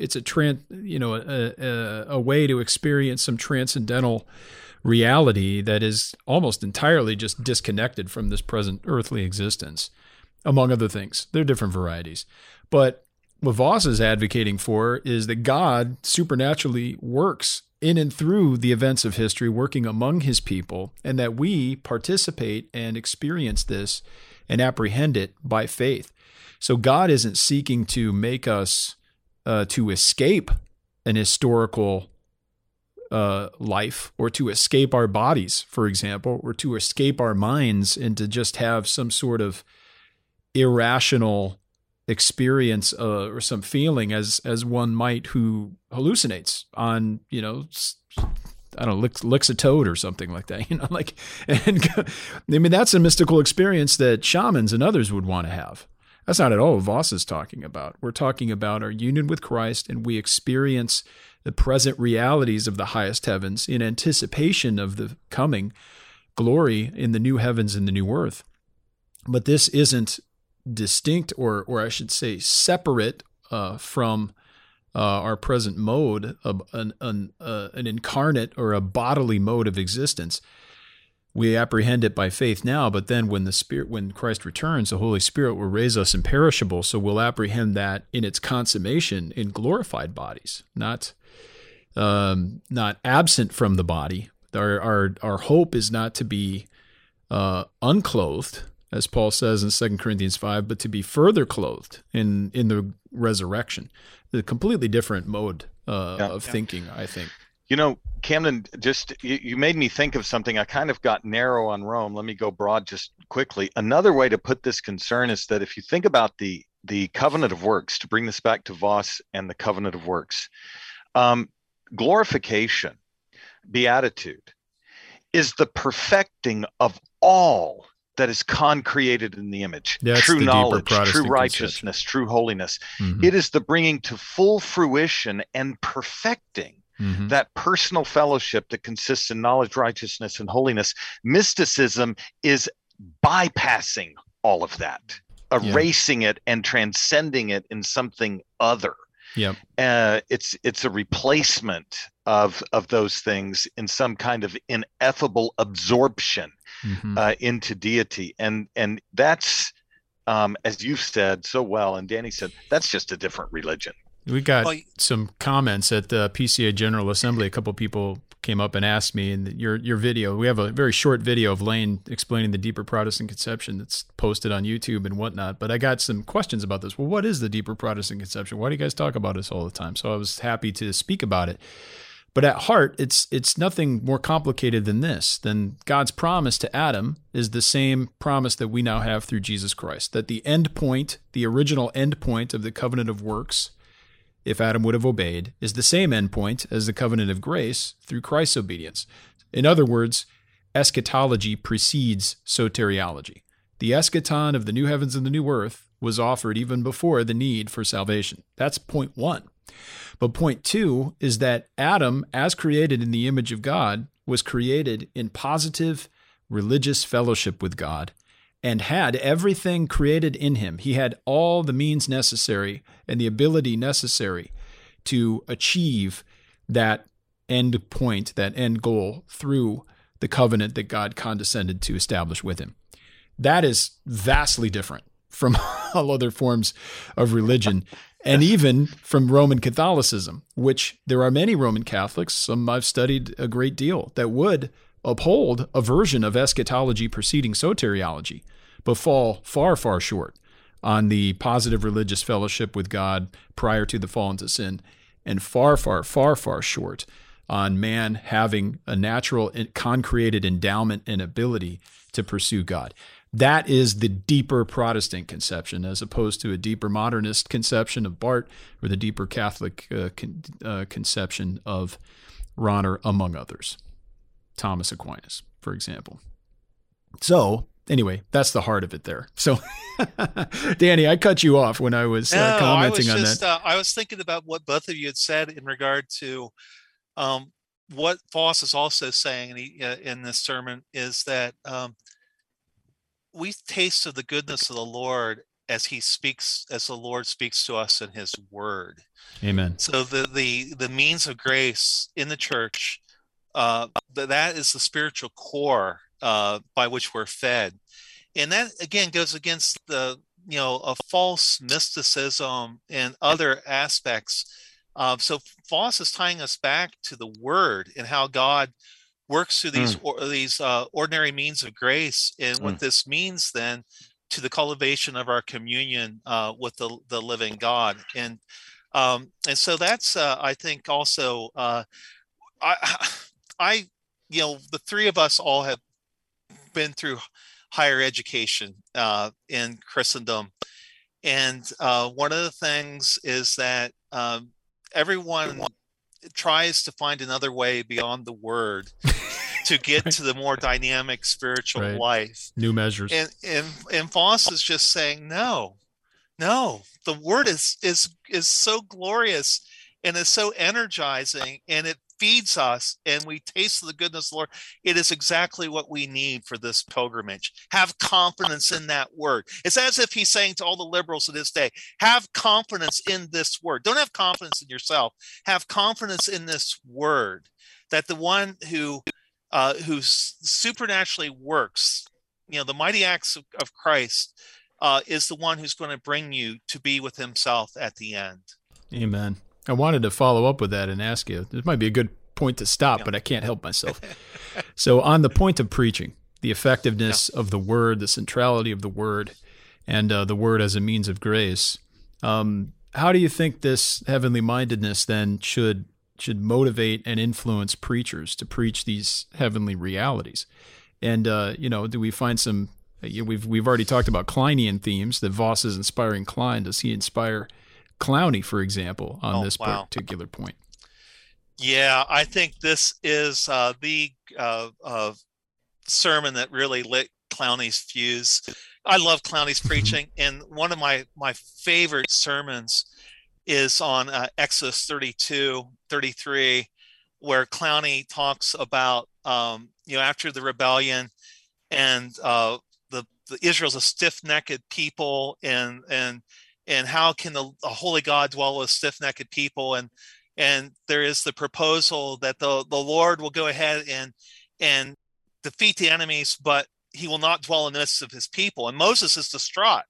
a way to experience some transcendental reality that is almost entirely just disconnected from this present earthly existence. Among other things. There are different varieties. But what Voss is advocating for is that God supernaturally works in and through the events of history, working among his people, and that we participate and experience this and apprehend it by faith. So God isn't seeking to make us to escape an historical life, or to escape our bodies, for example, or to escape our minds and to just have some sort of irrational experience or some feeling as one might who hallucinates on, I don't know, licks a toad or something like that, and I mean, that's a mystical experience that shamans and others would want to have. That's not at all what Voss is talking about. We're talking about our union with Christ, and we experience the present realities of the highest heavens in anticipation of the coming glory in the new heavens and the new earth. But this isn't distinct, or I should say separate from our present mode of an incarnate or a bodily mode of existence. We apprehend it by faith now, but then when Christ returns, the Holy Spirit will raise us imperishable, so we'll apprehend that in its consummation in glorified bodies, not absent from the body. Our hope is not to be unclothed, as Paul says in 2 Corinthians 5, but to be further clothed in the resurrection. A completely different mode of thinking, I think. You know, Camden, just you made me think of something. I kind of got narrow on Rome. Let me go broad just quickly. Another way to put this concern is that if you think about the covenant of works, to bring this back to Voss and the covenant of works, glorification, beatitude, is the perfecting of all that is concreated in the image. True knowledge, true righteousness, true holiness. Mm-hmm. It is the bringing to full fruition and perfecting that personal fellowship that consists in knowledge, righteousness, and holiness. Mysticism is bypassing all of that, erasing it and transcending it in something other. Yep. It's a replacement of those things in some kind of ineffable absorption into deity. And that's, as you've said so well, and Danny said, that's just a different religion. We got some comments at the PCA General Assembly. A couple people came up and asked me, and your video, we have a very short video of Lane explaining the deeper Protestant conception that's posted on YouTube and whatnot. But I got some questions about this. Well, what is the deeper Protestant conception? Why do you guys talk about this all the time? So I was happy to speak about it. But at heart, it's nothing more complicated than this. Then God's promise to Adam is the same promise that we now have through Jesus Christ, that the end point, the original end point of the covenant of works, if Adam would have obeyed, is the same endpoint as the covenant of grace through Christ's obedience. In other words, eschatology precedes soteriology. The eschaton of the new heavens and the new earth was offered even before the need for salvation. That's point one. But point two is that Adam, as created in the image of God, was created in positive religious fellowship with God, and had everything created in him. He had all the means necessary and the ability necessary to achieve that end point, that end goal, through the covenant that God condescended to establish with him. That is vastly different from all other forms of religion, and even from Roman Catholicism, which there are many Roman Catholics, some I've studied a great deal, that would uphold a version of eschatology preceding soteriology, but fall far, far short on the positive religious fellowship with God prior to the fall into sin, and far, far, far, far short on man having a natural concreated endowment and ability to pursue God. That is the deeper Protestant conception, as opposed to a deeper modernist conception of Barth, or the deeper Catholic conception of Rahner, among others. Thomas Aquinas, for example. So, anyway, that's the heart of it there. So, Danny, I cut you off when I was commenting on that. I was thinking about what both of you had said in regard to what Voss is also saying in this sermon is that we taste of the goodness of the Lord as the Lord speaks to us in his word. Amen. So the means of grace in the church, that is the spiritual core by which we're fed. And that again goes against a false mysticism and other aspects. So Voss is tying us back to the word and how God works through these ordinary means of grace, and what this means then to the cultivation of our communion with the living God. And so that's I think also I the three of us all have been through higher education in Christendom, and one of the things is that everyone tries to find another way beyond the word to get to the more dynamic spiritual life. New measures. And Voss is just saying, no, No, the word is so glorious and is so energizing, and it feeds us, and we taste the goodness of the Lord. It is exactly what we need for this pilgrimage. Have confidence in that word. It's as if he's saying to all the liberals of this day, have confidence in this word. Don't have confidence in yourself. Have confidence in this word, that the one who supernaturally works, the mighty acts of Christ, is the one who's going to bring you to be with himself at the end. Amen. I wanted to follow up with that and ask you, this might be a good point to stop, but I can't help myself. So on the point of preaching, the effectiveness of the word, the centrality of the word, and the word as a means of grace, how do you think this heavenly mindedness then should motivate and influence preachers to preach these heavenly realities? And, do we find some, we've already talked about Kleinian themes, that Voss is inspiring Klein. Does he inspire Clowney, for example, on this particular point? Yeah, I think this is the sermon that really lit Clowney's fuse. I love Clowney's preaching, and one of my favorite sermons is on Exodus 33, where Clowney talks about, after the rebellion, and the Israel's a stiff-necked people, and how can the holy God dwell with stiff-necked people? And there is the proposal that the Lord will go ahead and defeat the enemies, but he will not dwell in the midst of his people. And Moses is distraught,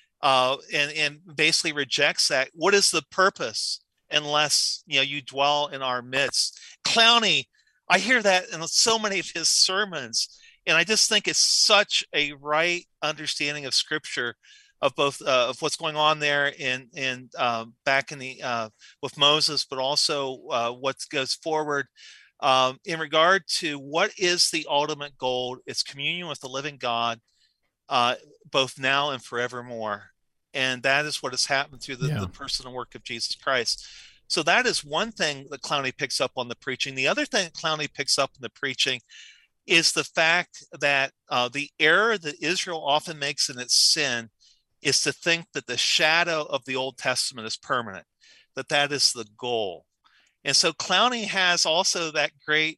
and basically rejects that. What is the purpose unless you dwell in our midst? Clowney, I hear that in so many of his sermons, and I just think it's such a right understanding of Scripture, of both of what's going on there in back in the with Moses, but also what goes forward in regard to what is the ultimate goal. It's communion with the living God, both now and forevermore, and that is what has happened through the person and work of Jesus Christ. So that is one thing that Clowney picks up on the preaching. The other thing that Clowney picks up in the preaching is the fact that the error that Israel often makes in its sin is to think that the shadow of the Old Testament is permanent, that is the goal. And so Clowney has also that great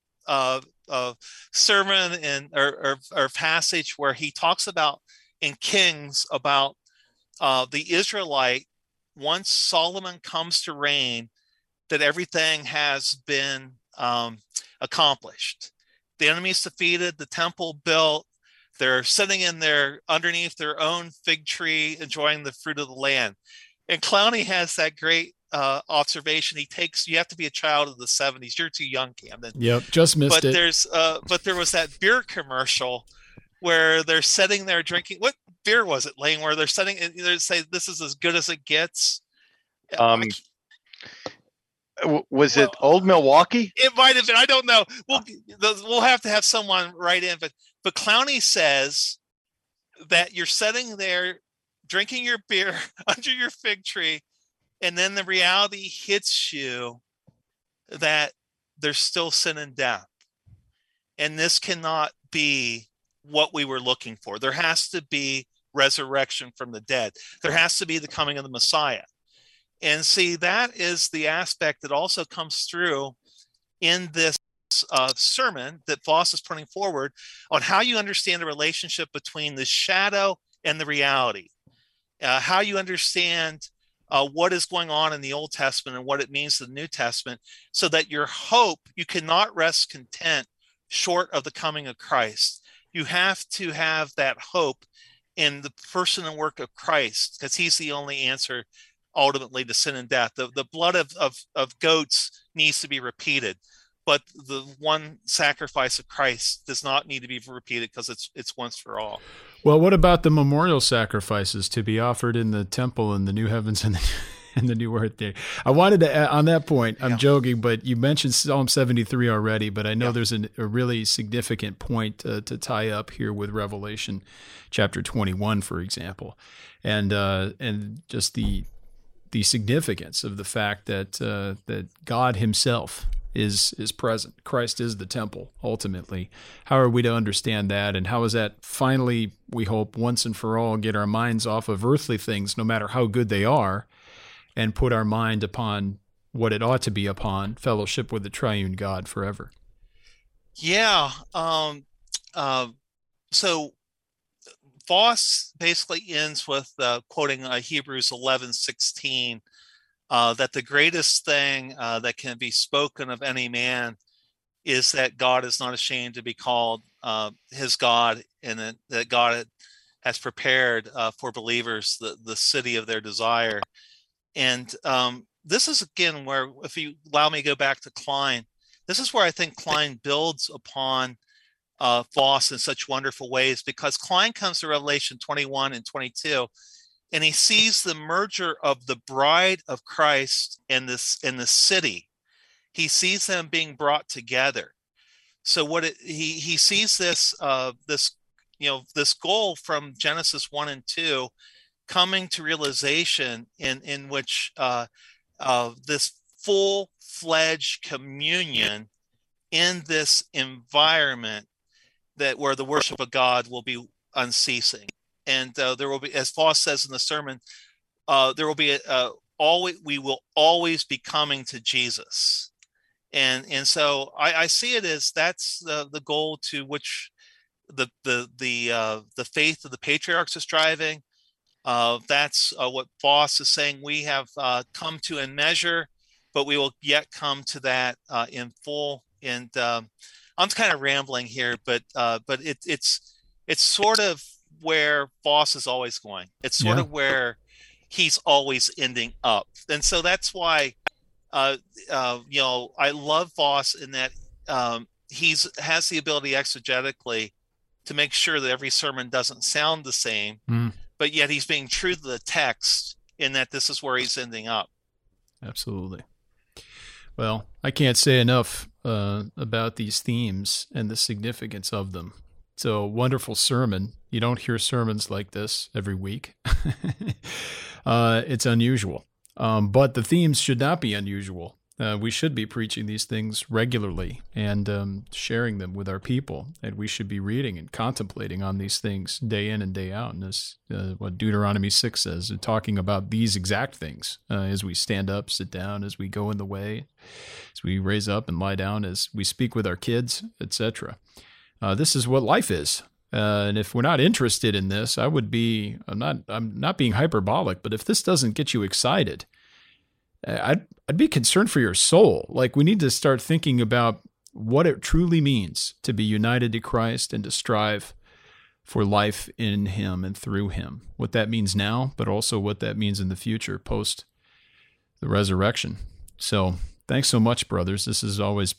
sermon or passage where he talks about in Kings about the Israelite, once Solomon comes to reign, that everything has been accomplished. The enemy's defeated, the temple built, they're sitting in there underneath their own fig tree, enjoying the fruit of the land. And Clowney has that great observation. You have to be a child of the 70s. You're too young, Camden. Yep, just missed it. But there was that beer commercial where they're sitting there drinking. What beer was it, Lane? Where they're sitting and they say, "This is as good as it gets." Was it Old Milwaukee? It might have been. I don't know. We'll have to have someone write in. But Clowney says that you're sitting there drinking your beer under your fig tree, and then the reality hits you that there's still sin and death. And this cannot be what we were looking for. There has to be resurrection from the dead. There has to be the coming of the Messiah. And see, that is the aspect that also comes through in this sermon that Voss is putting forward on how you understand the relationship between the shadow and the reality, how you understand what is going on in the Old Testament and what it means to the New Testament, so that your hope, you cannot rest content short of the coming of Christ. You have to have that hope in the person and work of Christ, because he's the only answer ultimately to sin and death. The blood of goats needs to be repeated, but the one sacrifice of Christ does not need to be repeated, because it's once for all. Well, what about the memorial sacrifices to be offered in the temple in the new heavens and the new earth day? I wanted to add, on that point, I'm joking, but you mentioned Psalm 73 already, but I know there's a really significant point to tie up here with Revelation chapter 21, for example, and just the significance of the fact that that God himself is present. Christ is the temple, ultimately. How are we to understand that? And how is that finally, we hope, once and for all, get our minds off of earthly things, no matter how good they are, and put our mind upon what it ought to be upon, fellowship with the triune God forever? Yeah. So Voss basically ends with quoting Hebrews 11:16, that the greatest thing that can be spoken of any man is that God is not ashamed to be called his God, and that God has prepared for believers the city of their desire. And this is, again, where, if you allow me to go back to Klein, this is where I think Klein builds upon Voss in such wonderful ways, because Klein comes to Revelation 21 and 22, and he sees the merger of the bride of Christ and the city. He sees them being brought together. So he sees this goal from Genesis 1 and 2 coming to realization in which this full-fledged communion in this environment where the worship of God will be unceasing. And there will be, as Voss says in the sermon, there will be we will always be coming to Jesus. And so I see it as that's the goal to which the faith of the patriarchs is striving. That's what Voss is saying we have come to in measure, but we will yet come to that in full. And I'm kind of rambling here, but it's sort of where Voss is always going. It's sort of where he's always ending up. And so that's why I love Voss in that has the ability exegetically to make sure that every sermon doesn't sound the same, but yet he's being true to the text in that this is where he's ending up. Absolutely. Well, I can't say enough about these themes and the significance of them. It's a wonderful sermon. You don't hear sermons like this every week. It's unusual. But the themes should not be unusual. We should be preaching these things regularly and sharing them with our people. And we should be reading and contemplating on these things day in and day out. And as what Deuteronomy 6 says, and talking about these exact things as we stand up, sit down, as we go in the way, as we raise up and lie down, as we speak with our kids, etc. This is what life is. And if we're not interested in this, I'm not being hyperbolic, but if this doesn't get you excited, I'd be concerned for your soul. Like, we need to start thinking about what it truly means to be united to Christ and to strive for life in Him and through Him. What that means now, but also what that means in the future, post the resurrection. So thanks so much, brothers. It's always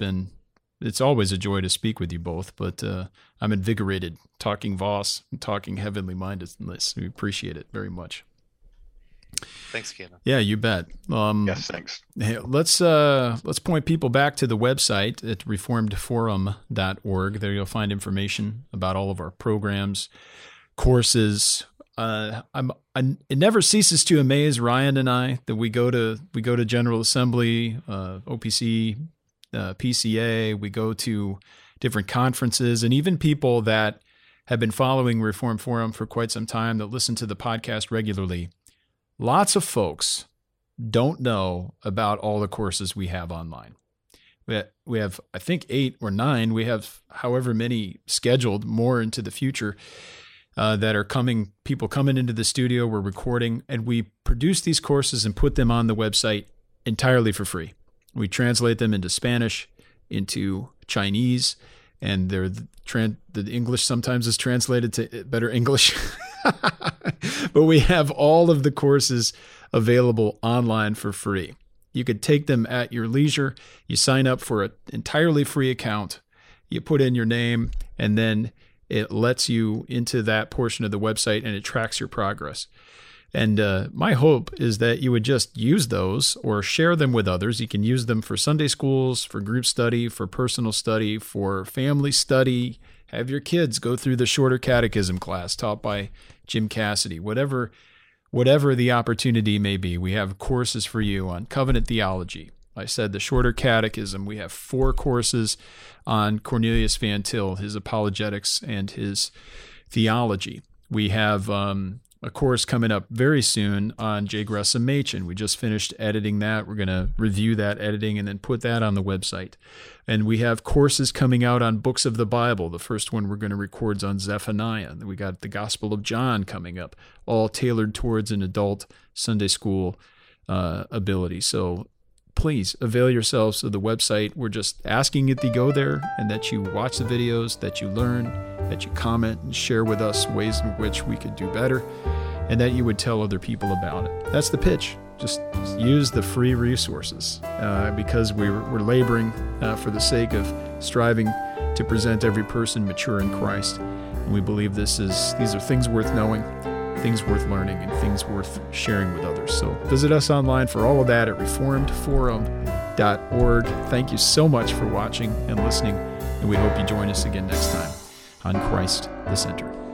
a joy to speak with you both, but I'm invigorated talking Voss and talking heavenly mindedness. We appreciate it very much. Thanks, Ken. Yeah, you bet. Yes, thanks. Hey, let's point people back to the website at reformedforum.org. There you'll find information about all of our programs, courses. It never ceases to amaze Ryan and I that we go to General Assembly, OPC, PCA. We go to different conferences, and even people that have been following Reformed Forum for quite some time that listen to the podcast regularly. Lots of folks don't know about all the courses we have online. We have, I think, 8 or 9. We have however many scheduled, more into the future, that are coming. People coming into the studio, we're recording, and we produce these courses and put them on the website entirely for free. We translate them into Spanish, into Chinese, and the English sometimes is translated to better English. But we have all of the courses available online for free. You could take them at your leisure. You sign up for an entirely free account. You put in your name, and then it lets you into that portion of the website, and it tracks your progress. And my hope is that you would just use those or share them with others. You can use them for Sunday schools, for group study, for personal study, for family study. Have your kids go through the shorter catechism class taught by Jim Cassidy. Whatever the opportunity may be, we have courses for you on covenant theology, I said the shorter catechism. We have 4 courses on Cornelius Van Til, his apologetics and his theology. We have a course coming up very soon on J. Gresham Machen. We just finished editing that. We're going to review that editing and then put that on the website. And we have courses coming out on books of the Bible. The first one we're going to record is on Zephaniah. We got the Gospel of John coming up, all tailored towards an adult Sunday school ability. So please avail yourselves of the website. We're just asking that you go there and that you watch the videos, that you learn, that you comment and share with us ways in which we could do better, and that you would tell other people about it. That's the pitch. Just use the free resources because we're laboring for the sake of striving to present every person mature in Christ. And we believe these are things worth knowing, things worth learning, and things worth sharing with others. So visit us online for all of that at reformedforum.org. Thank you so much for watching and listening, and we hope you join us again next time on Christ the Center.